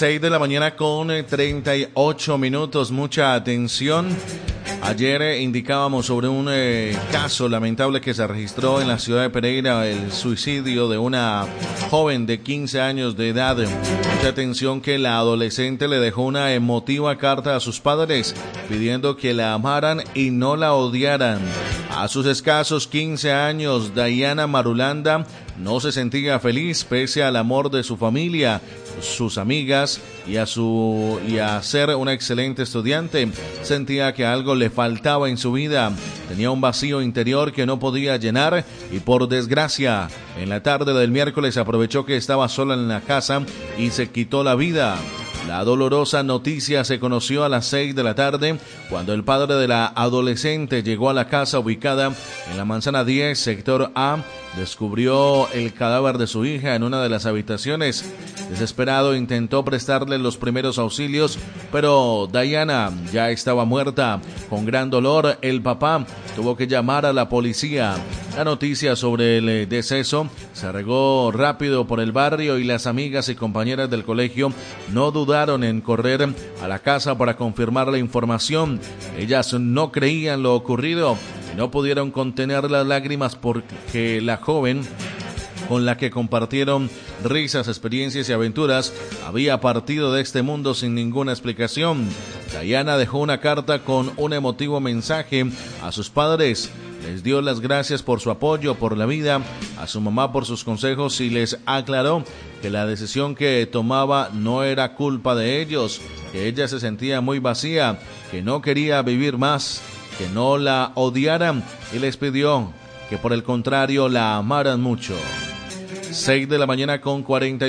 6 de la mañana con 38 minutos. Mucha atención. Ayer indicábamos sobre un caso lamentable que se registró en la ciudad de Pereira, el suicidio de una joven de 15 años de edad. Mucha atención que la adolescente le dejó una emotiva carta a sus padres pidiendo que la amaran y no la odiaran. A sus escasos 15 años, Dayana Marulanda no se sentía feliz pese al amor de su familia, sus amigas y a ser una excelente estudiante. Sentía que algo le faltaba en su vida. Tenía un vacío interior que no podía llenar y por desgracia, en la tarde del miércoles aprovechó que estaba sola en la casa y se quitó la vida. La dolorosa noticia se conoció a las 6 de la tarde cuando el padre de la adolescente llegó a la casa ubicada en la manzana 10, sector A. Descubrió el cadáver de su hija en una de las habitaciones. Desesperado intentó prestarle los primeros auxilios, pero Dayana ya estaba muerta. Con gran dolor, el papá tuvo que llamar a la policía. La noticia sobre el deceso se regó rápido por el barrio y las amigas y compañeras del colegio no dudaron en correr a la casa para confirmar la información. Ellas no creían lo ocurrido y no pudieron contener las lágrimas porque la joven con la que compartieron risas, experiencias y aventuras había partido de este mundo sin ninguna explicación. Dayana dejó una carta con un emotivo mensaje a sus padres. Les dio las gracias por su apoyo, por la vida, a su mamá por sus consejos y les aclaró que la decisión que tomaba no era culpa de ellos, que ella se sentía muy vacía, que no quería vivir más, que no la odiaran y les pidió que por el contrario la amaran mucho. 6 de la mañana con 40